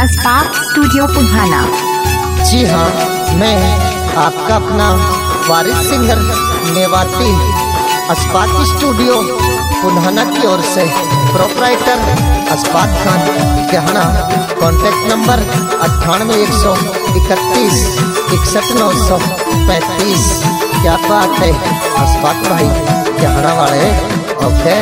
अस्पाक studio Punhana. जी हाँ, मैं आपका अपना वारिस सिंगर मेवाती अस्पाक स्टूडियो पुन्हाना की ओर से proprietor Ashfaq Khan Gahna. Contact number 9831316935। क्या बात है अस्पाक भाई गहना वाले। Okay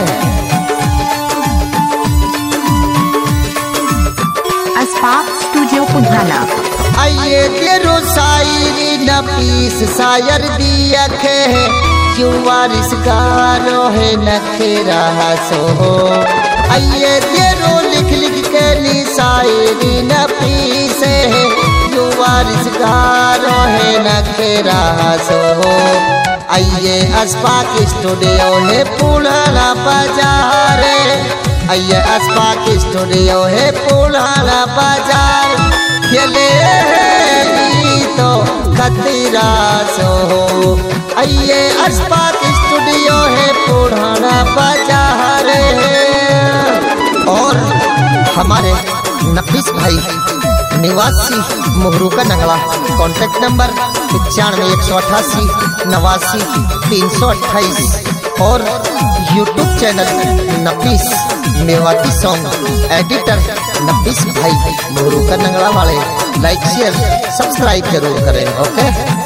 Ashfaq studio Punhana. आइए तेरो शायरी न पीस शायर दी अखे क्यों वारिस गारो है नखेरा सो। आइए तेरो लिख लिख के नी शायरी न पीसे क्यों वारिस गारो है नखेरा सो। आइए अस्पाक स्टूडियो है पुराना बाजार। आइए अस्पाक स्टूडियो है पुराना बाजार। खेले तो खतरा सो। आइए अस्पाक स्टूडियो है पुराना बाजार। और हमारे नफीस भाई निवासी मुहरुका नंगला। Contact number 95 188 89 328। और YouTube channel Nafees Mewati song editor Nafees भाई मुहरुका नंगला वाले। लाइक शेयर सब्सक्राइब जरूर करें। Okay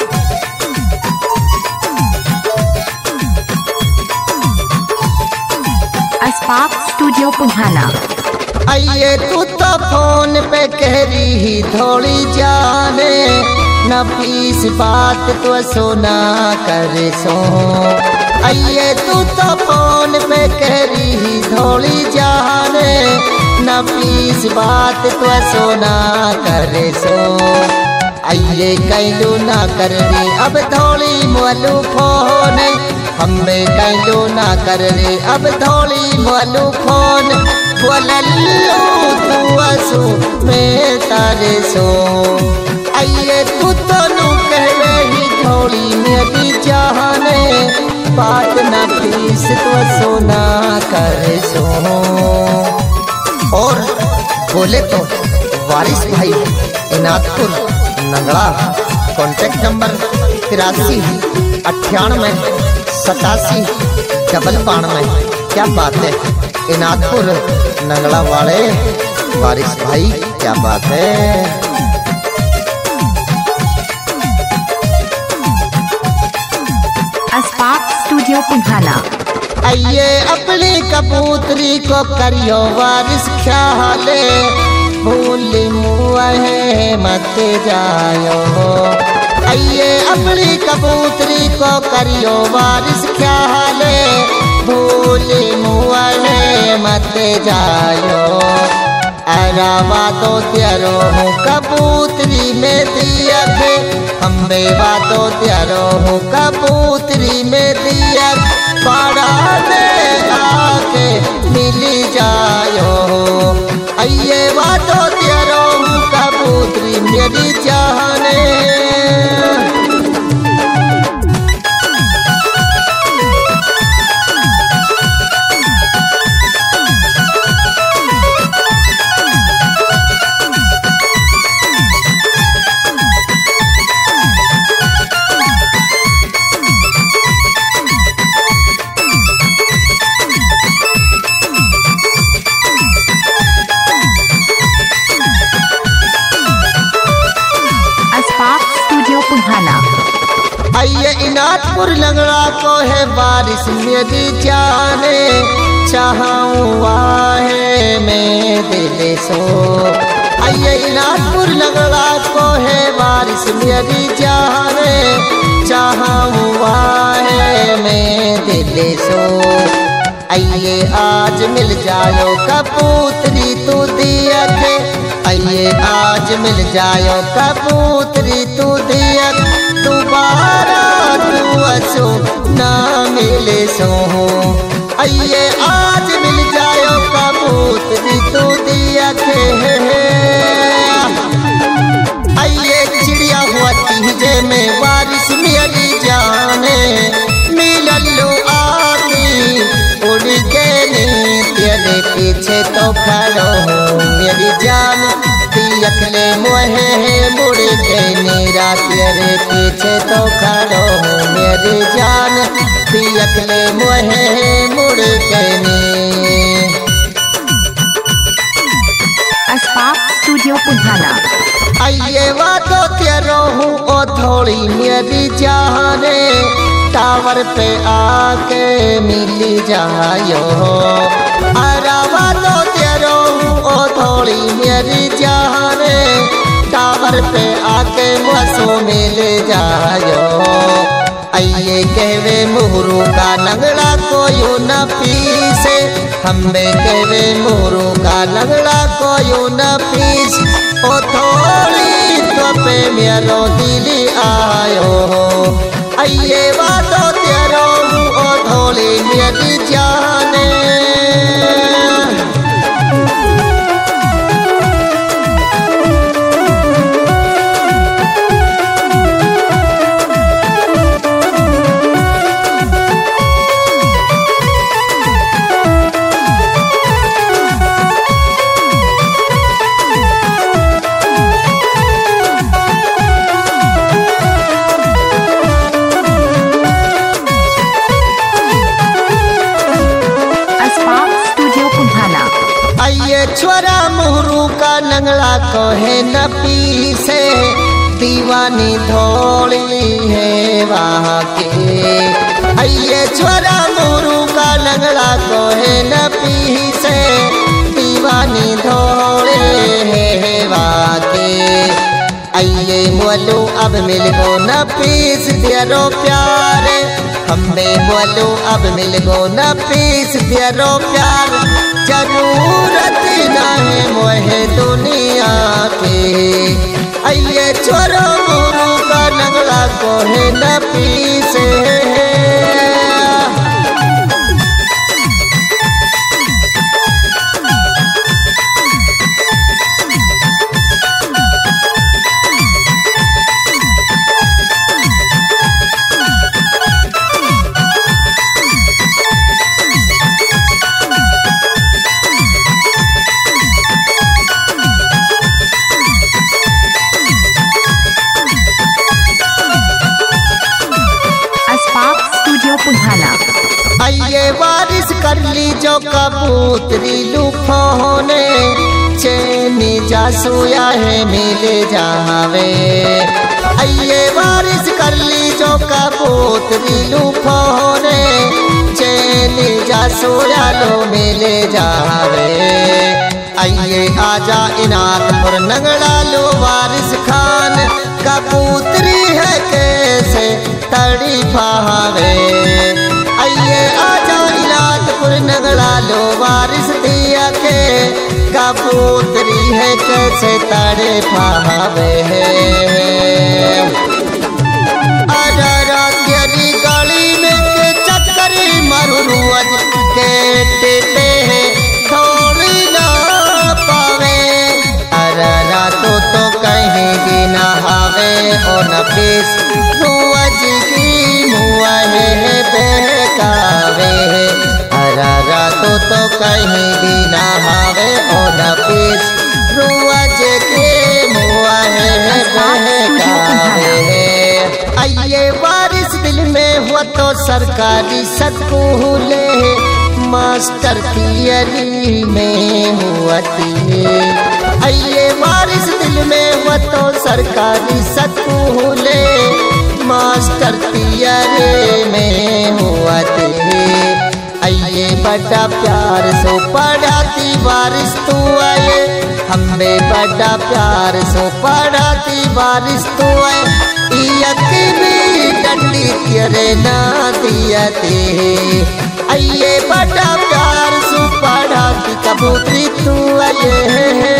Ashfaq studio Punhana. आइए तू तो फोन पे कह रही थोड़ी जाने नफीस बात तो सुना कर सो। आइए तू तो फोन पे कह रही थोड़ी जाने नफीस बात तो सुना कर सो। आइए कैलू ना कर रे अब थोड़ी मोलू फोन। हमें कैलू ना कर रे अब थोड़ी मोलू फोन। बोलल्लो तू असो मैं तारे सो। आइए तू तो नू कह रही थोड़ी मेरी जाने बात ना पीस तो सोना कर सो। और बोले तो वारिस भाई इनादपुर नंगला। Contact number 83 98 87 92। क्या बात है इनादपुर नंगला वाले वारिस भाई क्या बात है। अस्पाक स्टूडियो पुन्हाना। आइए अपनी कबूतरी को करियो वारिस ख्याले भूल मुआ है मत जायो। आइए अपनी कबूतरी को करियो वारिस ख्याले भूल मुआ है मत जायो। अरावा तो त्यारो हूँ कबूतरी में दिया थे। हम बेवा तो त्यारो हूँ कबूतरी में दिया। पारा में आके मिल जायो। आइए वा तो त्यारो हूँ कबूतरी मेरी जाने। आइए इनादपुर लंगड़ा को है बारिश मेरी जाने चाहूँ है मैं दिल सो। आइए इनादपुर लंगड़ा को है बारिश मेरी जाने चाहूँ है मैं दिल सो। आइए आज मिल जायो कबूतरी तू दिया थे। आइए आज मिल जायो कबूतरी तू दिया। दोबारा तू असो ना मिले सो। आइए आज मिल जायो कबूतरी तू दिया थे। आइए चिड़िया हुआ तीजे में वारिस मेरी जाने मिलल्लो आती उड़ के नी तेरे पीछे तो खड़ो हूँ मेरी जान। दिया पियकले मोहे मुड़ गई रात रे पीछे तो खड़ो हूँ मेरी जान पियकले मोहे मुड़ गई अस्पाक स्टूडियो पुन्हाना आइए वादो तेरो हूँ ओ थोड़ी मेरी जाने टावर पे आके मिली जायो अरा वादो तेरो हूँ ओ थोड़ी मेरी जाने टावर पे आके मसो मिल जायो आइए कहवे मुहरू का लंगड़ा कोयो न पीसे हमें कहवे मुहरू का लंगड़ा कोयो न पीस ओ थोड़ी तो पे मेरो दिल आयो आइए वादो तेरो ओ थोड़ी मेरी जाने छोरा मुहरू का नंगला कहे न पीसे दीवानी धोली है वहाँ के आइए छोरा मुहरू का नंगला कहे न पीसे दीवानी धोले है वहाँ के आइए मोलू अब मिल गो न पीस तेरो प्यारे हमें बोलो अब मिल गो न पीस तेरो प्यार जरूरत नहीं मोहे दुनिया के आइए छोरो गुरु का नगला कोहे न पीसे आइए बारिश कर ली जो कबूतरी लुफोने चैनी जासुया है मिले जावे आइए बारिश कर ली जो कबूतरी लुफोने चैनी जासुया लो मिले जावे आइए आजा इनातपुर नंगड़ा लो वारिस खान कबूतरी है कैसे तड़ी पावे आइए आजा इनातपुर नगड़ा लो वारिस दिया के कबूतरी है कैसे तड़े पावे आजा रात तेरी गली में के चक्कर मारू रोज के टेटे थोड़ी ना पावे अरे रातों तो कहीं भी ना हावे और न पीस रोज की मुआ है बहकावे हरा रातों तो कहीं भी ना हावे और न पीस रोज के मुआ है बहकावे आइए बारिश दिल में हुआ तो सरकारी स्कूले मास्टर थियरी में हुआ आइए बारिश दिल में हुआ तो सरकारी स्कूले मास्टर थियरी में हुआ आइए बड़ा प्यार सो पढ़ाती बारिश तू आए हमें बड़ा प्यार सो पढ़ाती बारिश तू आए भी डंडी तेरे ना दिया आइए बड़ा प्यार सो पढ़ाती कबूतरी तू आए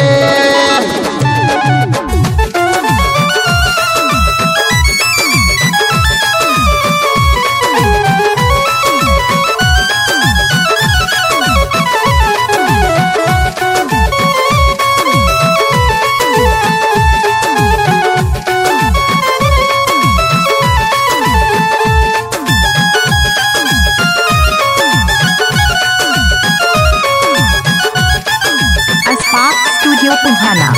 स्टूडियो पुन्हाना।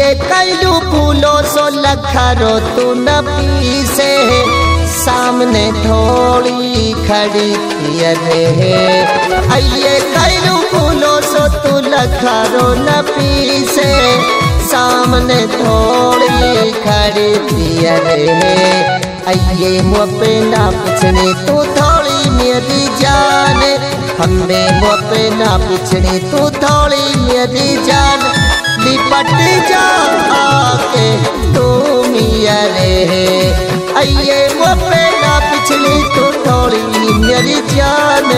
आइए कैलू फूलो सो लखरो तू न पीसे सामने थोड़ी खड़ी थी रे आइए कैलू फूलो सो तू लखरो न पीसे सामने थोड़ी खड़ी थी रे आइए मुँह पे ना पिछड़ी तू थोड़ी मेरी जान हमें मुँह पे ना पिछड़ी तू थोड़ी मेरी जान लिपट जा आके तू मिया रे आइए मुँह पे ना पिछड़ी तू थोड़ी मेरी जान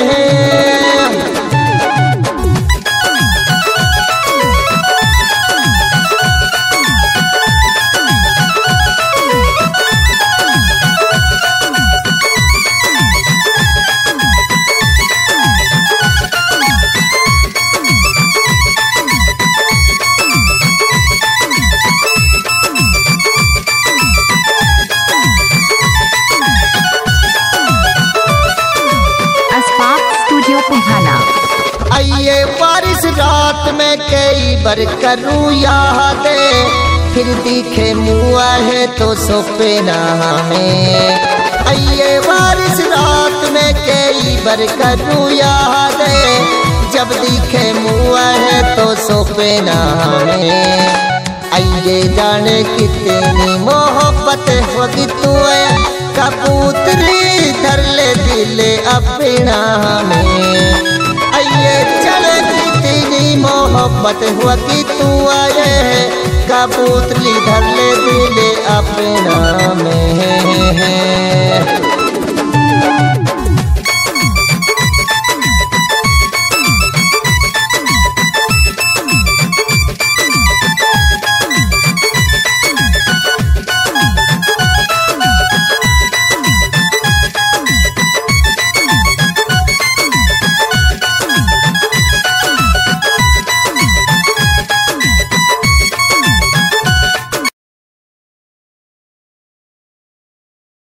स्टूडियो पुंहाना। आइए बारिश रात में कई बार करूँ याद फिर दिखे मुआ है तो सोपे ना हमें आइए बारिश रात में कई बार करूँ याद जब दिखे मुआ है तो सोपे ना हमें आइए जाने कितनी मोहब्बत होगी तू कबूतरी धर ले दिल अपना में आइए चले कितनी मोहब्बत हुआ कि तू आए कबूतरी धर ले दिल अपना में